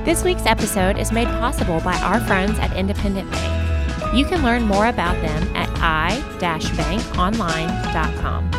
This week's episode is made possible by our friends at Independent Bank. You can learn more about them at i-bankonline.com.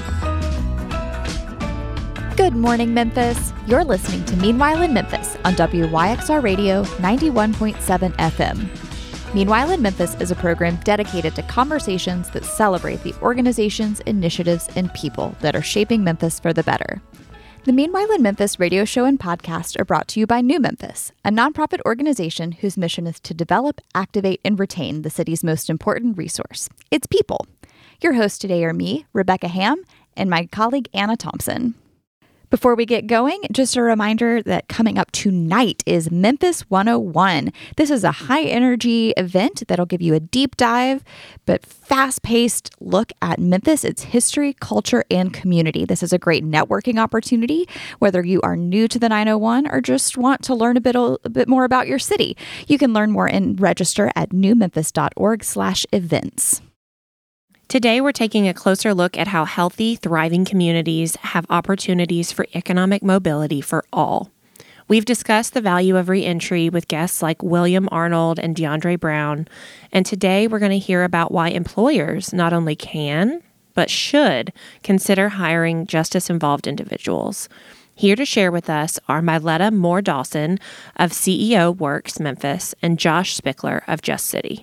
Good morning, Memphis. You're listening to Meanwhile in Memphis on WYXR Radio 91.7 FM. Meanwhile in Memphis is a program dedicated to conversations that celebrate the organizations, initiatives, and people that are shaping Memphis for the better. The Meanwhile in Memphis radio show and podcast are brought to you by New Memphis, a nonprofit organization whose mission is to develop, activate, and retain the city's most important resource, its people. Your hosts today are me, Rebecca Ham, and my colleague Anna Thompson. Before we get going, just a reminder that coming up tonight is Memphis 101. This is a high-energy event that'll give you a deep dive, but fast-paced look at Memphis, its history, culture, and community. This is a great networking opportunity, whether you are new to the 901 or just want to learn a bit more about your city. You can learn more and register at newmemphis.org/events. Today, we're taking a closer look at how healthy, thriving communities have opportunities for economic mobility for all. We've discussed the value of reentry with guests like William Arnold and DeAndre Brown, and today we're going to hear about why employers not only can, but should consider hiring justice-involved individuals. Here to share with us are Myletta Moore Dawson of CEO Works Memphis and Josh Spickler of Just City.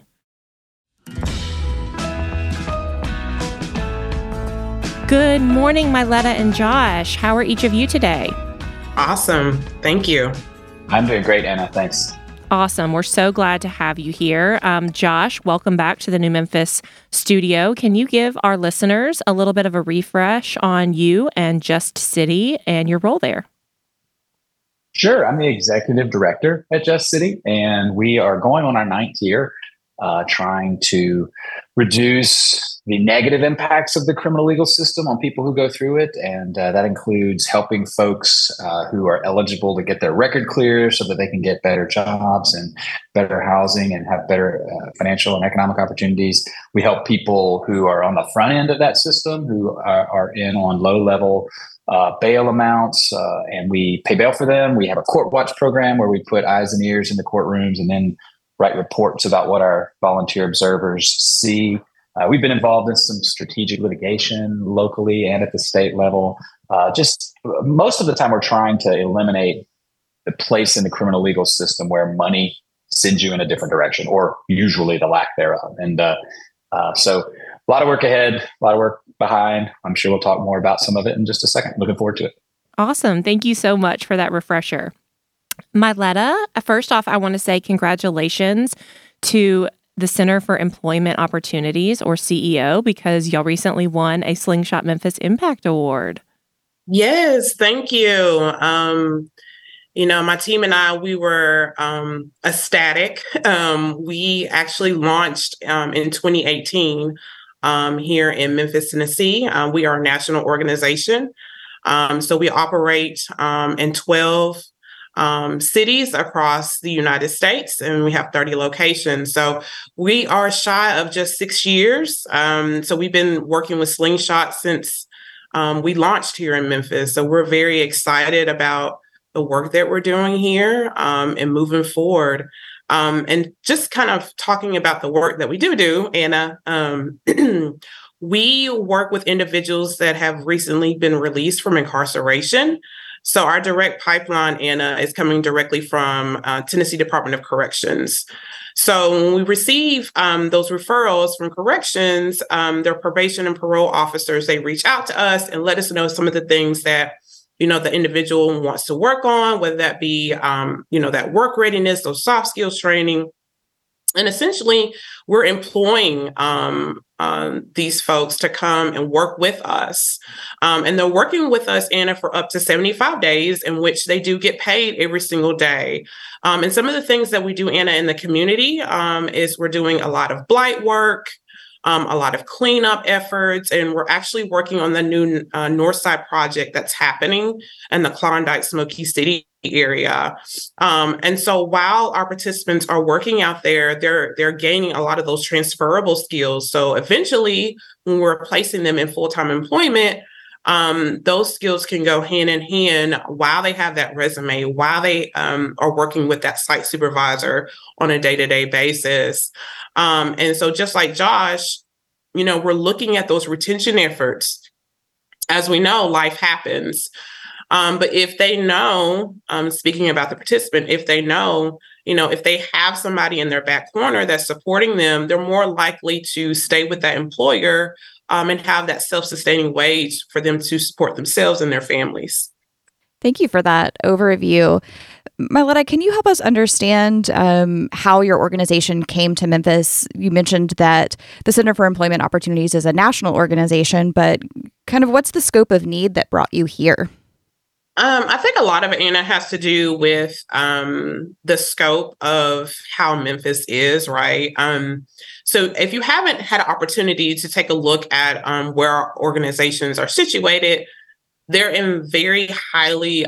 Good morning, Myletta and Josh. How are each of you today? Awesome. Thank you. I'm doing great, Anna. Thanks. Awesome. We're so glad to have you here. Josh, welcome back to the New Memphis studio. Can you give our listeners a little bit of a refresh on you and Just City and your role there? Sure. I'm the executive director at Just City, and we are going on our 9th year trying to reduce the negative impacts of the criminal legal system on people who go through it. And that includes helping folks who are eligible to get their record clear so that they can get better jobs and better housing and have better financial and economic opportunities. We help people who are on the front end of that system, who are in on low-level bail amounts, and we pay bail for them. We have a court watch program where we put eyes and ears in the courtrooms and then write reports about what our volunteer observers see. We've been involved in some strategic litigation locally and at the state level. Just most of the time, we're trying to eliminate the place in the criminal legal system where money sends you in a different direction, or usually the lack thereof. And so a lot of work ahead, a lot of work behind. I'm sure we'll talk more about some of it in just a second. Looking forward to it. Awesome. Thank you so much for that refresher. Myletta, first off, I want to say congratulations to the Center for Employment Opportunities, or CEO, because y'all recently won a Slingshot Memphis Impact Award. Yes, thank you. My team and I, we were ecstatic. We actually launched in 2018 here in Memphis, Tennessee. We are a national organization. So we operate in 12 cities across the United States, and we have 30 locations. So we are shy of just 6 years. So we've been working with Slingshot since we launched here in Memphis. So we're very excited about the work that we're doing here and moving forward. And just kind of talking about the work that we do, Anna, we work with individuals that have recently been released from incarceration. So our direct pipeline, Anna, is coming directly from Tennessee Department of Corrections. So when we receive those referrals from corrections, their probation and parole officers, they reach out to us and let us know some of the things that, the individual wants to work on, whether that be, that work readiness, those soft skills training. And essentially, we're employing these folks to come and work with us. And they're working with us, Anna, for up to 75 days, in which they do get paid every single day. And some of the things that we do, Anna, in the community is we're doing a lot of blight work, a lot of cleanup efforts, and we're actually working on the new Northside project that's happening in the Klondike Smoky City area. And so while our participants are working out there, they're gaining a lot of those transferable skills. So eventually, when we're placing them in full-time employment, those skills can go hand in hand while they have that resume, while they are working with that site supervisor on a day-to-day basis. And so just like Josh, we're looking at those retention efforts. As we know, life happens. But if they know, speaking about the participant, if they know, if they have somebody in their back corner that's supporting them, they're more likely to stay with that employer and have that self-sustaining wage for them to support themselves and their families. Thank you for that overview. Myletta, can you help us understand how your organization came to Memphis? You mentioned that the Center for Employment Opportunities is a national organization, but kind of what's the scope of need that brought you here? I think a lot of it, Anna, has to do with the scope of how Memphis is, right? So if you haven't had an opportunity to take a look at where our organizations are situated, they're in very highly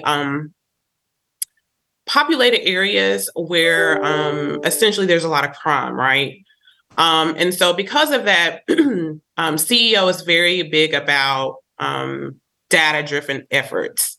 populated areas where essentially there's a lot of crime, right? And so because of that, CEO is very big about data-driven efforts.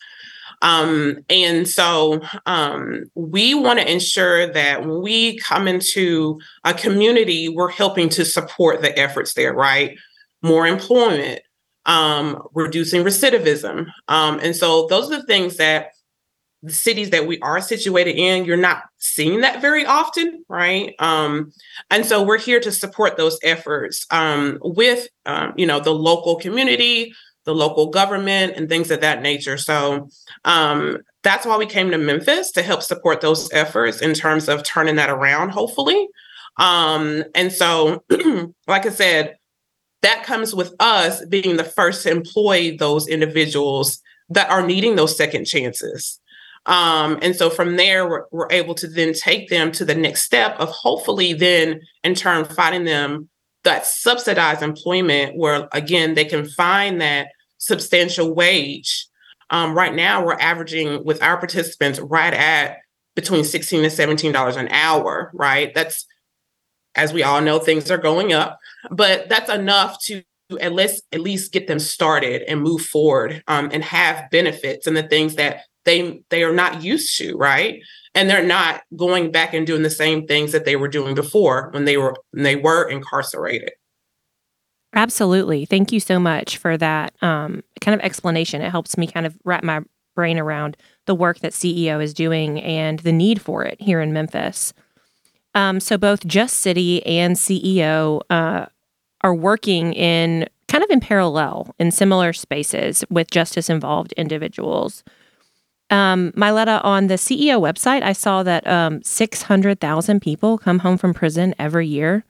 And so we want to ensure that when we come into a community, we're helping to support the efforts there, right? More employment, reducing recidivism. And so those are the things that the cities that we are situated in, you're not seeing that very often, right? And so we're here to support those efforts with, the local community, the local government, and things of that nature. So that's why we came to Memphis, to help support those efforts in terms of turning that around, hopefully. And so, like I said, that comes with us being the first to employ those individuals that are needing those second chances. And so from there, we're able to then take them to the next step of hopefully then in turn finding them that subsidized employment where, again, they can find that substantial wage. Right now, we're averaging with our participants right at between $16 and $17 an hour, right? That's, as we all know, things are going up, but that's enough to at least get them started and move forward and have benefits and the things that they are not used to, right? And they're not going back and doing the same things that they were doing before when they were incarcerated. Absolutely. Thank you so much for that kind of explanation. It helps me kind of wrap my brain around the work that CEO is doing and the need for it here in Memphis. So both Just City and CEO are working in kind of in parallel in similar spaces with justice-involved individuals. Myletta, on the CEO website, I saw that 600,000 people come home from prison every year.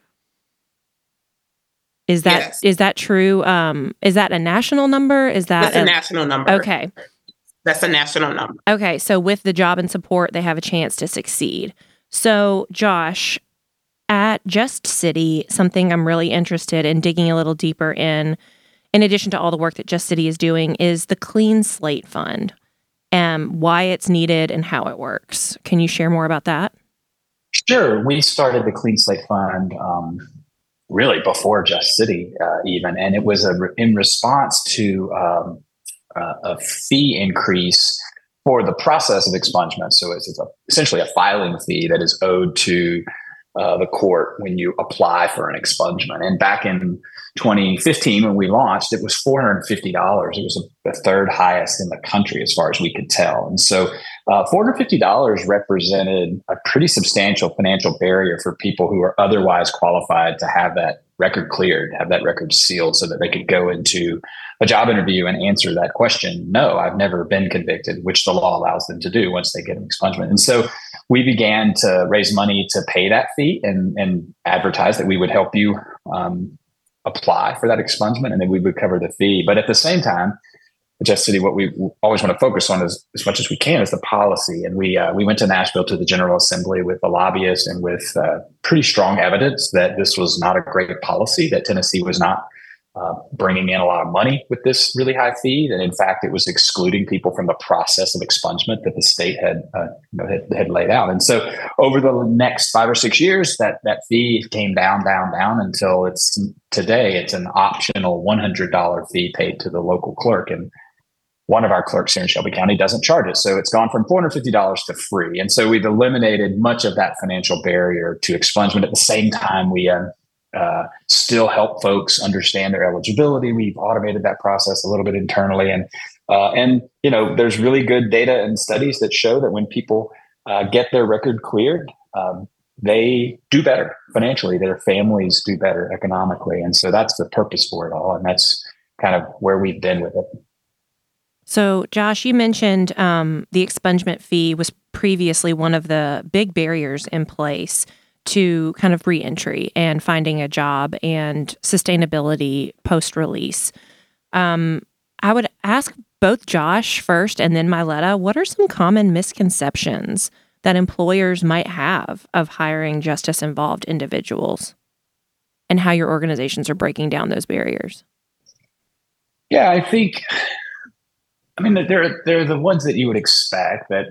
Is that true? Is that a national number? That's a national number. Okay. That's a national number. Okay. So with the job and support, they have a chance to succeed. So Josh, at Just City, something I'm really interested in digging a little deeper in addition to all the work that Just City is doing, is the Clean Slate Fund. Why it's needed and how it works. Can you share more about that? Sure. We started the Clean Slate Fund really before Just City even, and it was in response to a fee increase for the process of expungement. So it's essentially a filing fee that is owed to the court when you apply for an expungement. And back in 2015, when we launched, it was $450. It was the third highest in the country as far as we could tell. And so $450 represented a pretty substantial financial barrier for people who are otherwise qualified to have that record cleared, have that record sealed so that they could go into a job interview and answer that question. No, I've never been convicted, which the law allows them to do once they get an expungement. And so we began to raise money to pay that fee and advertise that we would help you apply for that expungement, and then we would cover the fee. But at the same time, Just City, what we always want to focus on is, as much as we can, is the policy. And we went to Nashville to the General Assembly with a lobbyist and with pretty strong evidence that this was not a great policy, that Tennessee was not bringing in a lot of money with this really high fee, and in fact, it was excluding people from the process of expungement that the state had laid out. And so, over the next 5 or 6 years, that fee came down until today it's an optional $100 fee paid to the local clerk. And one of our clerks here in Shelby County doesn't charge it. So it's gone from $450 to free. And so we've eliminated much of that financial barrier to expungement. At the same time, we still help folks understand their eligibility. We've automated that process a little bit internally. And there's really good data and studies that show that when people get their record cleared, they do better financially. Their families do better economically. And so that's the purpose for it all. And that's kind of where we've been with it. So, Josh, you mentioned the expungement fee was previously one of the big barriers in place to kind of reentry and finding a job and sustainability post-release. I would ask both Josh first and then Myletta, what are some common misconceptions that employers might have of hiring justice-involved individuals and how your organizations are breaking down those barriers? Yeah, I think, they're the ones that you would expect that,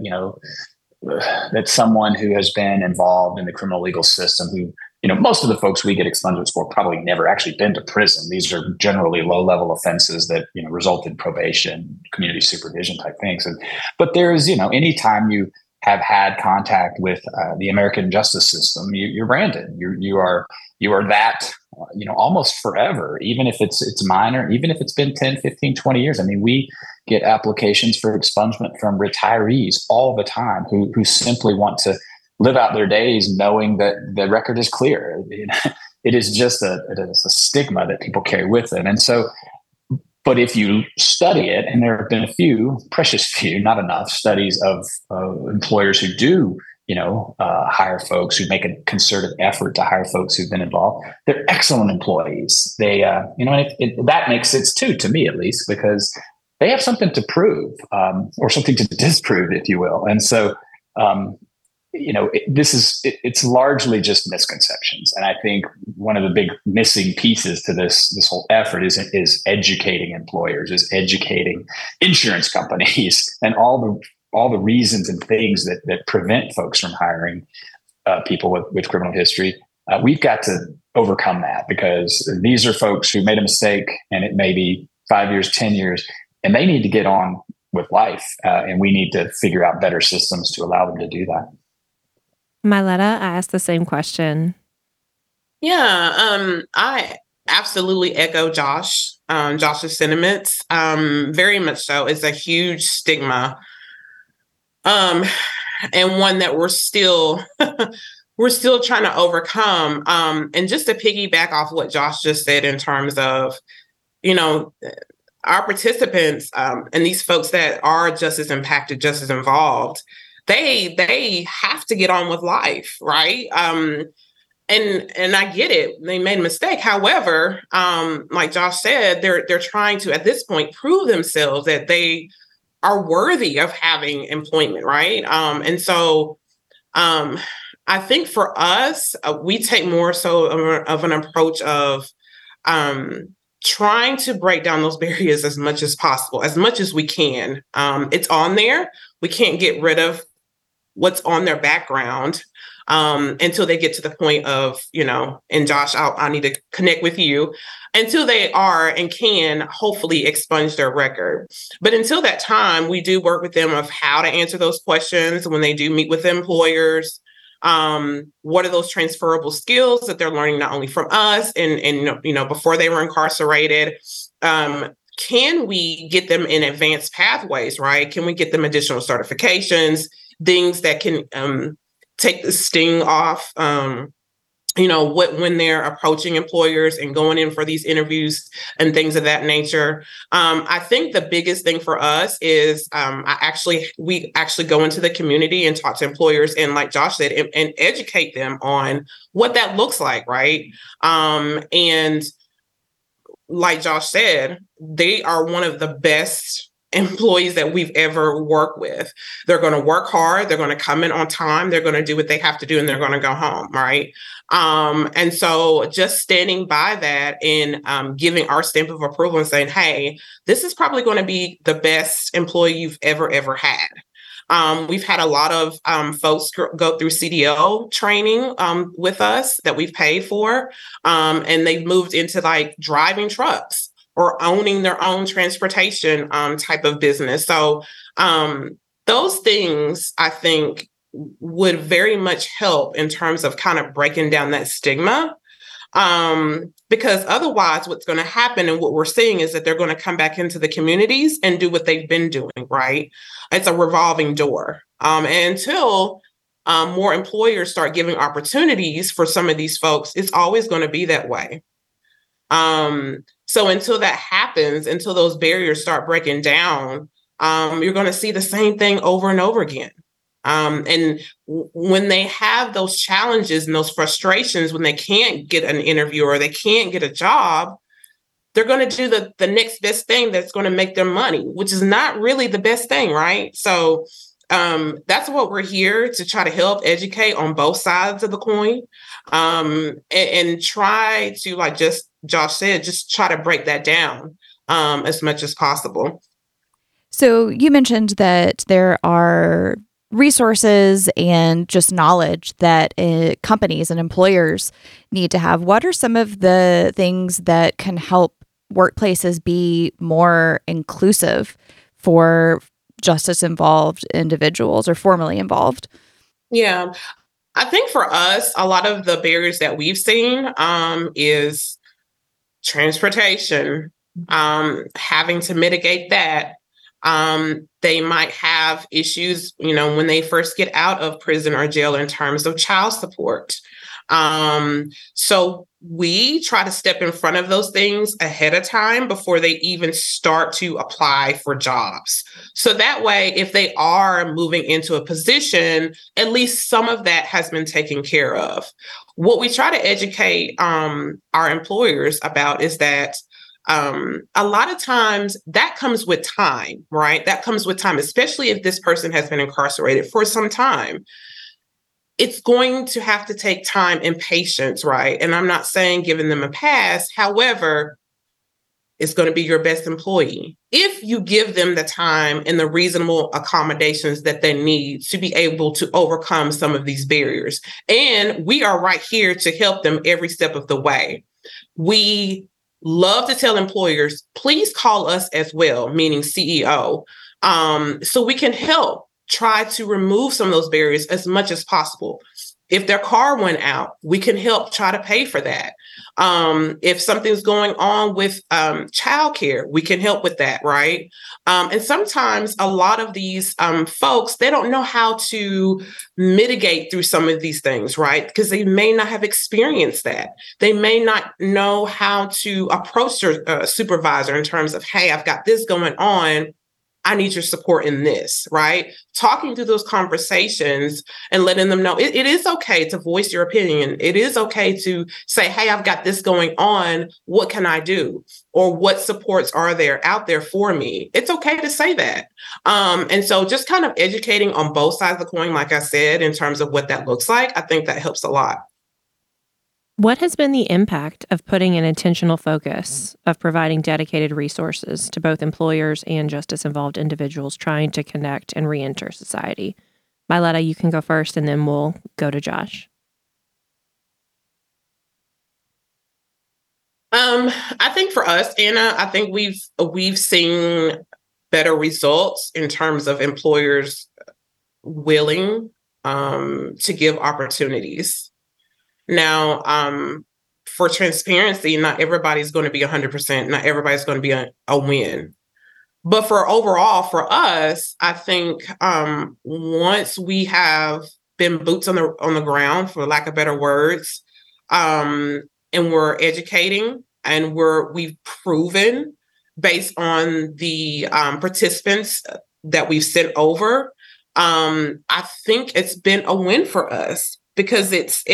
that someone who has been involved in the criminal legal system, who, most of the folks we get expungements for probably never actually been to prison. These are generally low-level offenses that, result in probation, community supervision type things. But there's, anytime you have had contact with the American justice system, you're branded. You are that, almost forever, even if it's minor, even if it's been 10, 15, 20 years. We get applications for expungement from retirees all the time who simply want to live out their days knowing that the record is clear. It is just a stigma that people carry with them. And so, but if you study it, and there have been a few, precious few, not enough studies of employers who do, hire folks, who make a concerted effort to hire folks who've been involved. They're excellent employees. They, that makes sense too, to me at least, because they have something to prove, or something to disprove, if you will. And so, it's largely just misconceptions. And I think one of the big missing pieces to this whole effort is educating employers, is educating insurance companies, and all the reasons and things that prevent folks from hiring people with criminal history. We've got to overcome that, because these are folks who made a mistake, and it may be 5 years, 10 years, and they need to get on with life. And we need to figure out better systems to allow them to do that. Myletta, I asked the same question. Yeah, I absolutely echo Josh's sentiments. Very much so. It's a huge stigma, and one that we're still trying to overcome. And just to piggyback off what Josh just said in terms of, our participants and these folks that are just as impacted, just as involved, they have to get on with life, right? And I get it. They made a mistake. However, like Josh said, they're trying to, at this point, prove themselves that they are worthy of having employment, right? And so I think for us, we take more so of an approach of trying to break down those barriers as much as possible, as much as we can. It's on there. We can't get rid of what's on their background until they get to the point of, and Josh, I need to connect with you, until they are and can hopefully expunge their record. But until that time, we do work with them of how to answer those questions when they do meet with employers. What are those transferable skills that they're learning not only from us and before they were incarcerated? Can we get them in advanced pathways, right? Can we get them additional certifications, things that can take the sting off, when they're approaching employers and going in for these interviews and things of that nature. I think the biggest thing for us is we actually go into the community and talk to employers, and like Josh said, and educate them on what that looks like, right? And like Josh said, they are one of the best employees that we've ever worked with. They're going to work hard. They're going to come in on time. They're going to do what they have to do, and they're going to go home, right? And so just standing by that and giving our stamp of approval and saying, hey, this is probably going to be the best employee you've ever had. We've had a lot of folks go through CDL training with us that we've paid for, and they've moved into like driving trucks or owning their own transportation type of business. So those things, I think, would very much help in terms of kind of breaking down that stigma. Because otherwise what's going to happen and what we're seeing is that they're going to come back into the communities and do what they've been doing, right? It's a revolving door. And until more employers start giving opportunities for some of these folks, it's always going to be that way. So until that happens, until those barriers start breaking down, you're going to see the same thing over and over again. And when they have those challenges and those frustrations, when they can't get an interview or they can't get a job, they're going to do the next best thing that's going to make them money, which is not really the best thing, right? So that's what we're here to try to help educate on both sides of the coin, and try to, like just Josh said, just try to break that down as much as possible. So you mentioned that there are resources and just knowledge that companies and employers need to have. What are some of the things that can help workplaces be more inclusive for justice-involved individuals or formerly involved? Yeah, I think for us, a lot of the barriers that we've seen is transportation, having to mitigate that. They might have issues, when they first get out of prison or jail in terms of child support. So we try to step in front of those things ahead of time before they even start to apply for jobs. So that way, if they are moving into a position, at least some of that has been taken care of. What we try to educate our employers about is that a lot of times that comes with time, right? That comes with time, especially if this person has been incarcerated for some time. It's going to have to take time and patience, right? And I'm not saying giving them a pass. However, it's going to be your best employee if you give them the time and the reasonable accommodations that they need to be able to overcome some of these barriers. And we are right here to help them every step of the way. We love to tell employers, please call us as well, meaning CEO, so we can help try to remove some of those barriers as much as possible. If their car went out, we can help try to pay for that. If something's going on with childcare, we can help with that, right? And sometimes a lot of these folks, they don't know how to mitigate through some of these things, right? Because they may not have experienced that. They may not know how to approach their supervisor in terms of, hey, I've got this going on. I need your support in this, right? Talking through those conversations and letting them know it is okay to voice your opinion. It is okay to say, hey, I've got this going on. What can I do? Or what supports are there out there for me? It's okay to say that. And so just kind of educating on both sides of the coin, like I said, in terms of what that looks like, I think that helps a lot. What has been the impact of putting an intentional focus of providing dedicated resources to both employers and justice-involved individuals trying to connect and re-enter society? Myletta, you can go first, and then we'll go to Josh. I think for us, Anna, I think we've seen better results in terms of employers willing to give opportunities. Now, for transparency, not everybody's going to be 100%. Not everybody's going to be a win. But for overall, for us, I think once we have been boots on the ground, for lack of better words, and we're educating and we've proven based on the participants that we've sent over, I think it's been a win for us because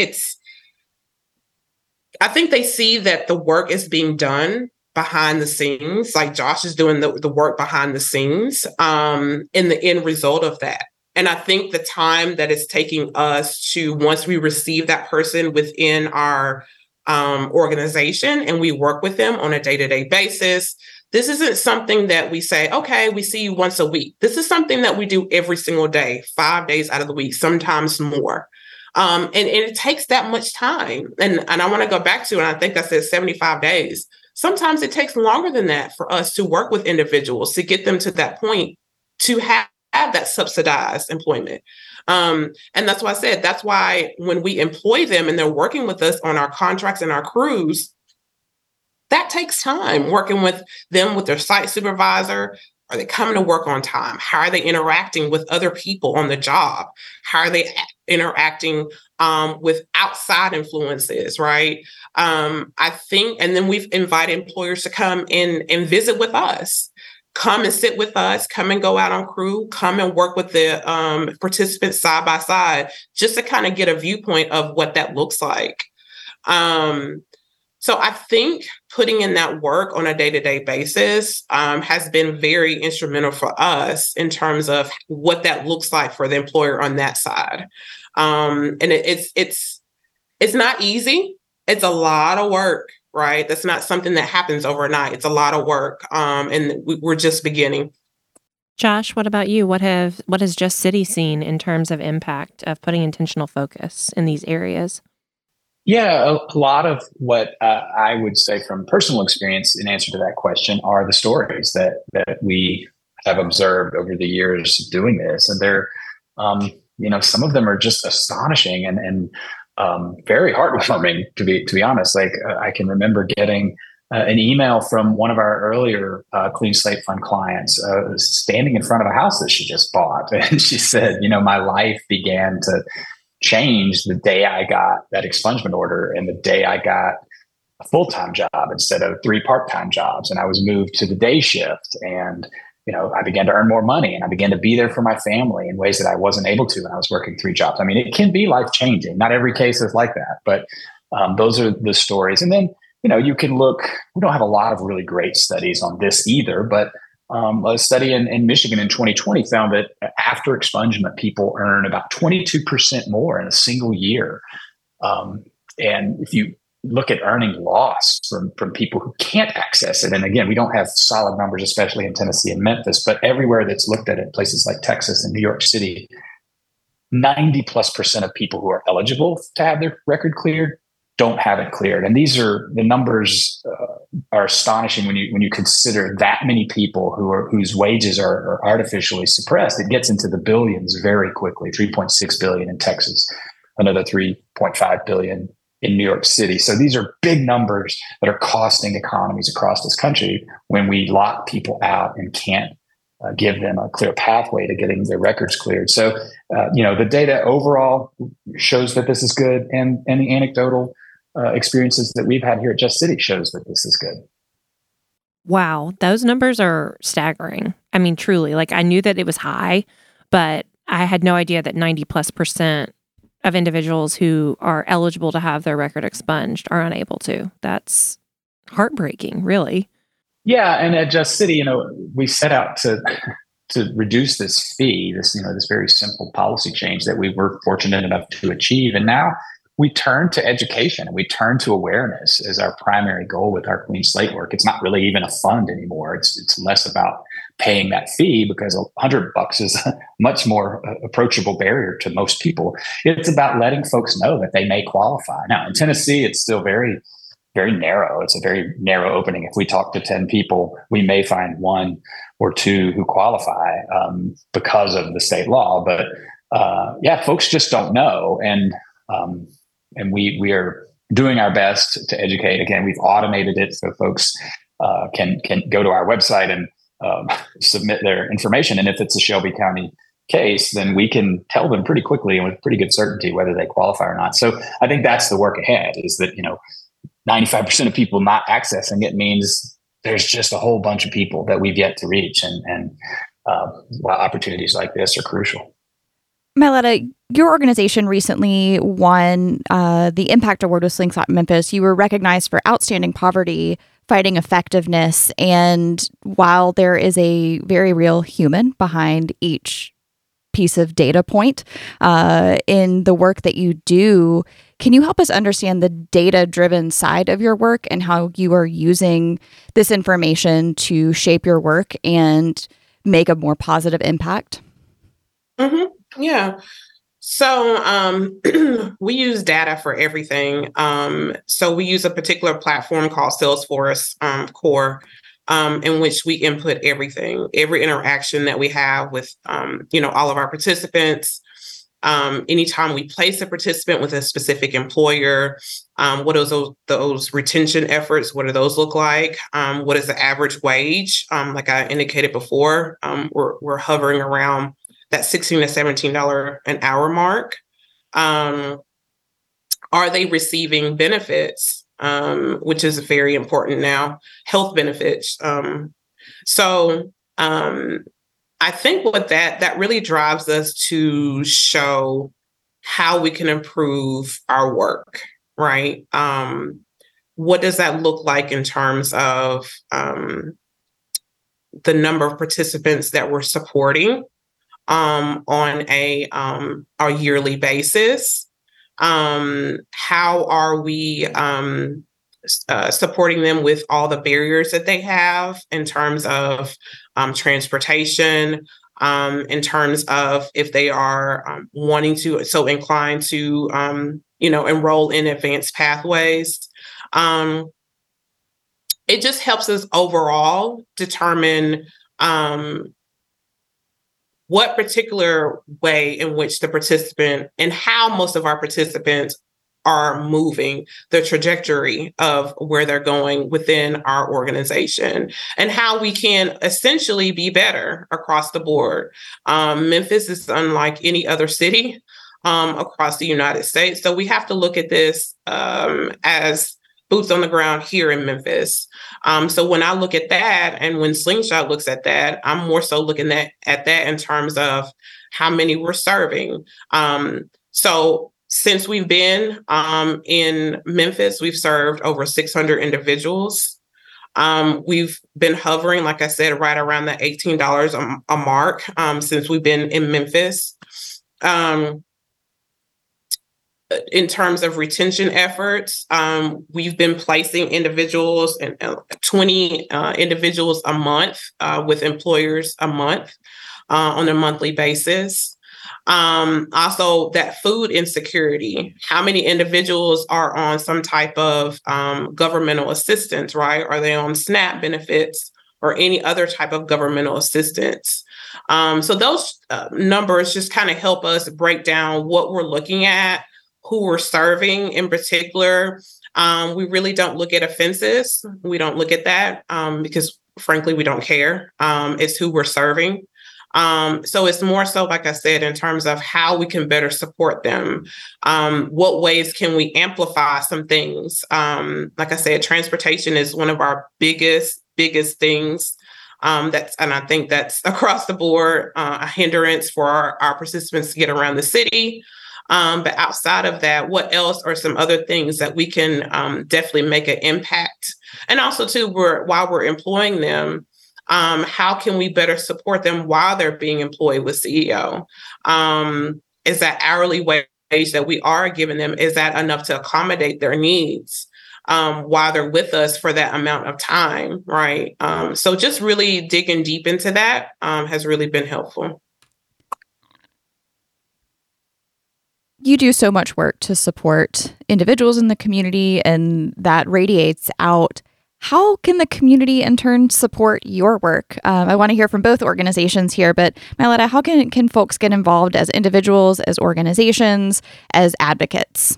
I think they see that the work is being done behind the scenes, like Josh is doing the work behind the scenes, in the end result of that. And I think the time that it's taking us to, once we receive that person within our organization and we work with them on a day-to-day basis, this isn't something that we say, okay, we see you once a week. This is something that we do every single day, 5 days out of the week, sometimes more. And it takes that much time. And I want to go back to, and I think I said 75 days. sometimes it takes longer than that for us to work with individuals to get them to that point to have that subsidized employment. And that's why I said, that's why when we employ them and they're working with us on our contracts and our crews, that takes time working with them, with their site supervisor. Are they coming to work on time? How are they interacting with other people on the job? How are they interacting with outside influences, right? I think, and then we've invited employers to come in and visit with us, come and sit with us, come and go out on crew, come and work with the participants side by side, just to kind of get a viewpoint of what that looks like. So I think putting in that work on a day-to-day basis has been very instrumental for us in terms of what that looks like for the employer on that side. And it's not easy. It's a lot of work, right? That's not something that happens overnight. It's a lot of work, and we're just beginning. Josh, what about you? What has Just City seen in terms of impact of putting intentional focus in these areas? Yeah, a lot of what I would say from personal experience in answer to that question are the stories that we have observed over the years doing this. And they're, some of them are just astonishing and very heartwarming, to be honest. Like I can remember getting an email from one of our earlier Clean Slate Fund clients standing in front of a house that she just bought. And she said, my life began to change the day I got that expungement order and the day I got a full-time job instead of 3 part-time jobs. And I was moved to the day shift, and, I began to earn more money, and I began to be there for my family in ways that I wasn't able to when I was working 3 jobs. I mean, it can be life-changing. Not every case is like that, but those are the stories. And then, you can look, we don't have a lot of really great studies on this either, but a study in Michigan in 2020 found that after expungement, people earn about 22% more in a single year. And if you look at earning loss from people who can't access it, and again, we don't have solid numbers, especially in Tennessee and Memphis, but everywhere that's looked at it, places like Texas and New York City, 90+% of people who are eligible to have their record cleared don't have it cleared. And these are the numbers are astonishing when you consider that many people whose wages are artificially suppressed. It gets into the billions very quickly. 3.6 billion in Texas, another 3.5 billion in New York City. So these are big numbers that are costing economies across this country when we lock people out and can't give them a clear pathway to getting their records cleared. So, the data overall shows that this is good, and the anecdotal experiences that we've had here at Just City shows that this is good. Wow, those numbers are staggering. I mean, truly, like I knew that it was high, but I had no idea that 90+% of individuals who are eligible to have their record expunged are unable to. That's heartbreaking, really. Yeah, and at Just City, we set out to reduce this fee, this very simple policy change that we were fortunate enough to achieve, and now we turn to education and we turn to awareness as our primary goal with our Clean Slate work. It's not really even a fund anymore. It's less about paying that fee because $100 is a much more approachable barrier to most people. It's about letting folks know that they may qualify. Now, in Tennessee, it's still very, very narrow. It's a very narrow opening. If we talk to 10 people, we may find 1 or 2 who qualify because of the state law. But folks just don't know. And we are doing our best to educate. Again, we've automated it so folks can go to our website and submit their information. And if it's a Shelby County case, then we can tell them pretty quickly and with pretty good certainty whether they qualify or not. So I think that's the work ahead, is that 95% of people not accessing it means there's just a whole bunch of people that we've yet to reach, and opportunities like this are crucial. Myletta, your organization recently won the Impact Award with Slingshot Memphis. You were recognized for outstanding poverty fighting effectiveness. And while there is a very real human behind each piece of data point in the work that you do, can you help us understand the data-driven side of your work and how you are using this information to shape your work and make a more positive impact? Mm-hmm. Yeah. So we use data for everything. So we use a particular platform called Salesforce Core, in which we input everything, every interaction that we have with, all of our participants. Anytime we place a participant with a specific employer, what are those retention efforts? What do those look like? What is the average wage? Like I indicated before, we're hovering around that $16 to $17 an hour mark. Are they receiving benefits, which is very important now, health benefits? I think what that really drives us to show how we can improve our work, right? What does that look like in terms of the number of participants that we're supporting on a yearly basis? How are we supporting them with all the barriers that they have in terms of transportation, in terms of if they are wanting to, so inclined to, enroll in advanced pathways. It just helps us overall determine what particular way in which the participant and how most of our participants are moving, the trajectory of where they're going within our organization, and how we can essentially be better across the board. Memphis is unlike any other city across the United States. So we have to look at this as boots on the ground here in Memphis. So when I look at that, and when Slingshot looks at that, I'm more so looking at that in terms of how many we're serving. So since we've been in Memphis, we've served over 600 individuals. We've been hovering, like I said, right around the $18 a mark since we've been in Memphis. In terms of retention efforts, we've been placing individuals and 20 individuals a month with employers a month on a monthly basis. Also, that food insecurity, how many individuals are on some type of governmental assistance, right? Are they on SNAP benefits or any other type of governmental assistance? So those numbers just kind of help us break down what we're looking at, who we're serving in particular. We really don't look at offenses. We don't look at that because, frankly, we don't care. It's who we're serving. So it's more so, like I said, in terms of how we can better support them. What ways can we amplify some things? Like I said, transportation is one of our biggest things. And I think that's across the board a hindrance for our participants to get around the city. But outside of that, what else are some other things that we can definitely make an impact? And also, too, while we're employing them, how can we better support them while they're being employed with CEO? Is that hourly wage that we are giving them, is that enough to accommodate their needs while they're with us for that amount of time, right? So just really digging deep into that has really been helpful. You do so much work to support individuals in the community, and that radiates out. How can the community in turn support your work? I want to hear from both organizations here, but Myletta, how can folks get involved as individuals, as organizations, as advocates?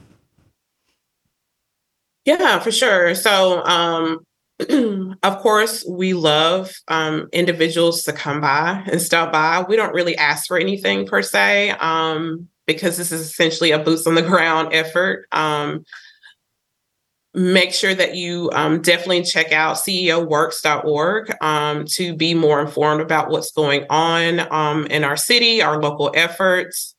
Yeah, for sure. So, of course, we love individuals to come by and stop by. We don't really ask for anything per se, because this is essentially a boots on the ground effort. Make sure that you definitely check out ceoworks.org to be more informed about what's going on in our city, our local efforts.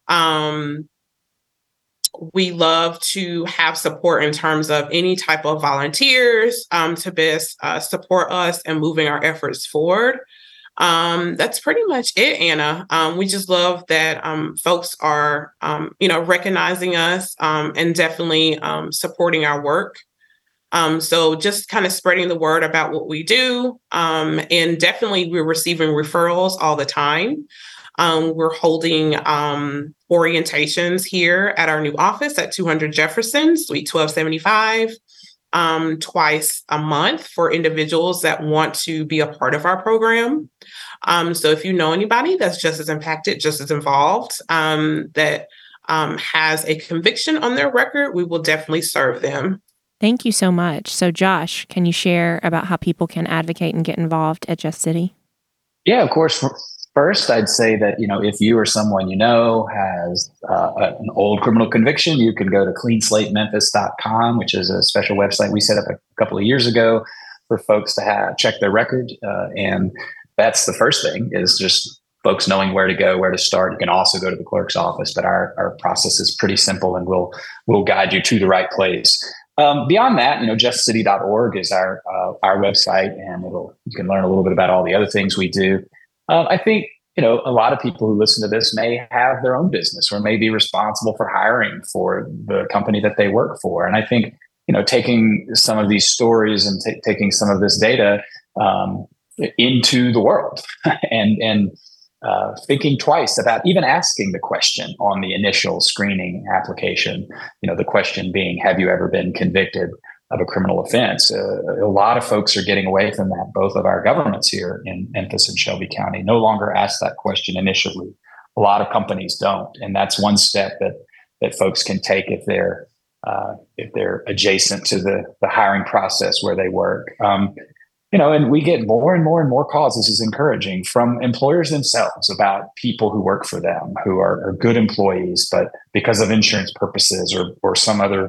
We love to have support in terms of any type of volunteers to best support us in moving our efforts forward. That's pretty much it, Anna. We just love that folks are, recognizing us and definitely supporting our work. So just kind of spreading the word about what we do. And definitely we're receiving referrals all the time. We're holding orientations here at our new office at 200 Jefferson, Suite 1275, twice a month for individuals that want to be a part of our program. So if you know anybody that's just as impacted, just as involved, that has a conviction on their record, we will definitely serve them. Thank you so much. So Josh, can you share about how people can advocate and get involved at Just City? Yeah, of course. First, I'd say that, if you or someone has an old criminal conviction, you can go to cleanslatememphis.com, which is a special website we set up a couple of years ago for folks to check their record. And that's the first thing, is just folks knowing where to go, where to start. You can also go to the clerk's office, but our process is pretty simple, and we'll guide you to the right place. Beyond that, justcity.org is our website, and you can learn a little bit about all the other things we do. I think, a lot of people who listen to this may have their own business or may be responsible for hiring for the company that they work for. And I think, taking some of these stories and taking some of this data into the world and thinking twice about even asking the question on the initial screening application, the question being, have you ever been convicted of a criminal offense? A lot of folks are getting away from that. Both of our governments here in Memphis and Shelby County no longer ask that question initially. A lot of companies don't. And that's one step that folks can take if they're adjacent to the hiring process where they work. And we get more and more and more calls. This is encouraging from employers themselves about people who work for them, who are good employees, but because of insurance purposes or some other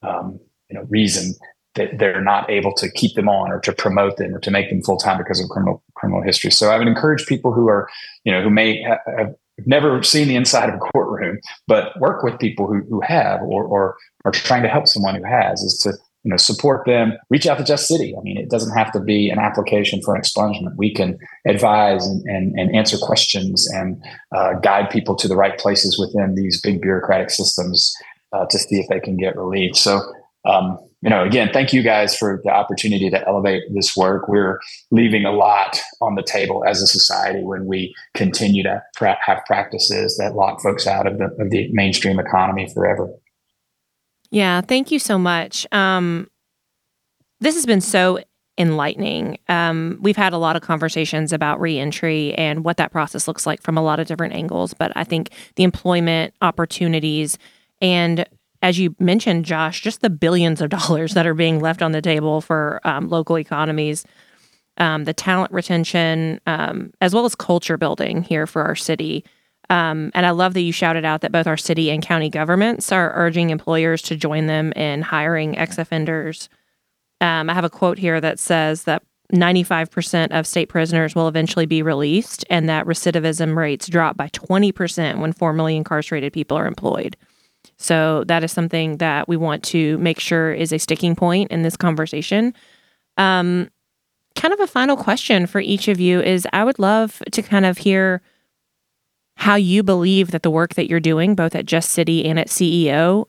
reason that they're not able to keep them on or to promote them or to make them full-time because of criminal history. So I would encourage people who are, who may have never seen the inside of a courtroom, but work with people who have or are trying to help someone who has, is to support them, reach out to Just City. I mean, it doesn't have to be an application for an expungement. We can advise and answer questions and guide people to the right places within these big bureaucratic systems to see if they can get relief. So, again, thank you guys for the opportunity to elevate this work. We're leaving a lot on the table as a society when we continue to have practices that lock folks out of the mainstream economy forever. Yeah, thank you so much. This has been so enlightening. We've had a lot of conversations about reentry and what that process looks like from a lot of different angles, but I think the employment opportunities and, as you mentioned, Josh, just the billions of dollars that are being left on the table for local economies, the talent retention, as well as culture building here for our city. And I love that you shouted out that both our city and county governments are urging employers to join them in hiring ex-offenders. I have a quote here that says that 95% of state prisoners will eventually be released, and that recidivism rates drop by 20% when formerly incarcerated people are employed. So that is something that we want to make sure is a sticking point in this conversation. Kind of a final question for each of you is, I would love to kind of hear how you believe that the work that you're doing, both at Just City and at CEO,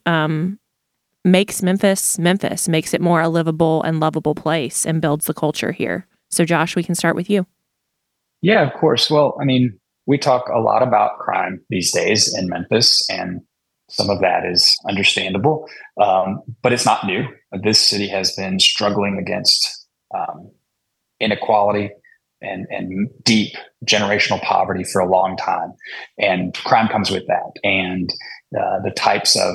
makes Memphis, makes it more a livable and lovable place and builds the culture here. So Josh, we can start with you. Yeah, of course. Well, I mean, we talk a lot about crime these days in Memphis, and some of that is understandable, but it's not new. This city has been struggling against inequality and deep generational poverty for a long time. And crime comes with that. And the types of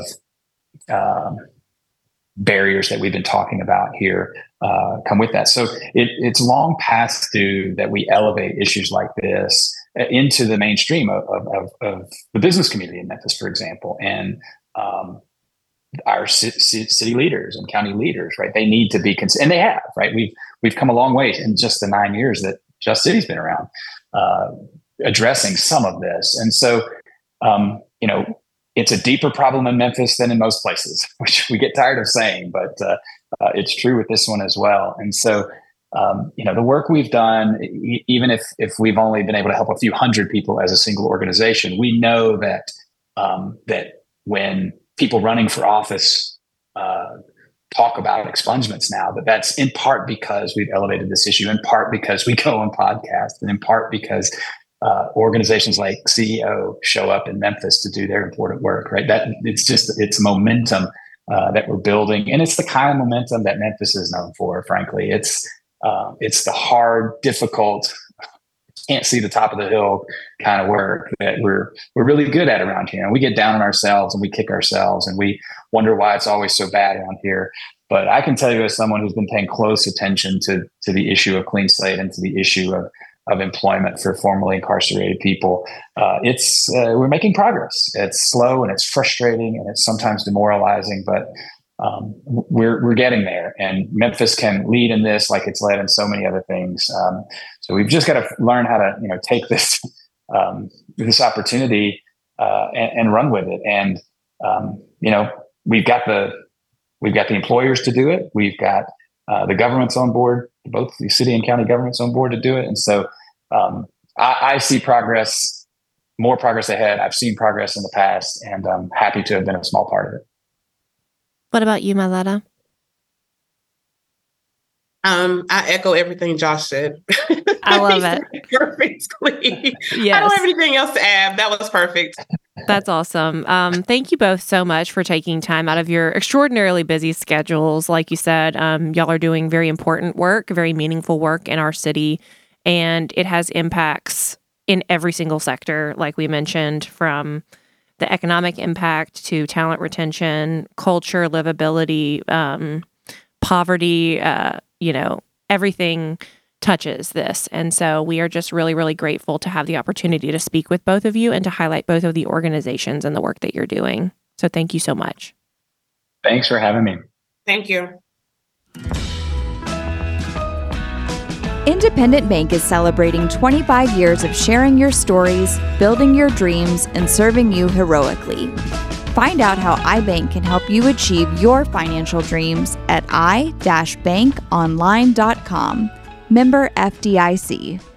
barriers that we've been talking about here come with that. So it's long past due that we elevate issues like this into the mainstream of the business community in Memphis, for example, and our city leaders and county leaders, right? They need to be and they have, right? We've come a long way in just the 9 years that Just City's been around, addressing some of this. And so, it's a deeper problem in Memphis than in most places, which we get tired of saying, but it's true with this one as well. And so, the work we've done, even if we've only been able to help a few hundred people as a single organization, we know that when people running for office talk about expungements now, that's in part because we've elevated this issue, in part because we go on podcasts, and in part because organizations like CEO show up in Memphis to do their important work, right? That it's momentum that we're building, and it's the kind of momentum that Memphis is known for. Frankly, it's the hard, difficult, can't see the top of the hill kind of work that we're really good at around here. And we get down on ourselves and we kick ourselves and we wonder why it's always so bad around here. But I can tell you, as someone who's been paying close attention to the issue of clean slate and to the issue of employment for formerly incarcerated people, we're making progress. It's slow and it's frustrating and it's sometimes demoralizing, but we're getting there. And Memphis can lead in this like it's led in so many other things. So we've just got to learn how to take this this opportunity and run with it. And we've got the employers to do it. We've got the governments on board, both the city and county governments on board to do it. And so I see more progress ahead. I've seen progress in the past, and I'm happy to have been a small part of it. What about you, Myletta? I echo everything Josh said. I love it. Perfectly. Yes. I don't have anything else to add. That was perfect. That's awesome. Thank you both so much for taking time out of your extraordinarily busy schedules. Like you said, y'all are doing very important work, very meaningful work in our city, and it has impacts in every single sector, like we mentioned, from the economic impact to talent retention, culture, livability, poverty, everything touches this. And so we are just really, really grateful to have the opportunity to speak with both of you and to highlight both of the organizations and the work that you're doing. So thank you so much. Thanks for having me. Thank you. Independent Bank is celebrating 25 years of sharing your stories, building your dreams, and serving you heroically. Find out how iBank can help you achieve your financial dreams at i-bankonline.com. Member FDIC.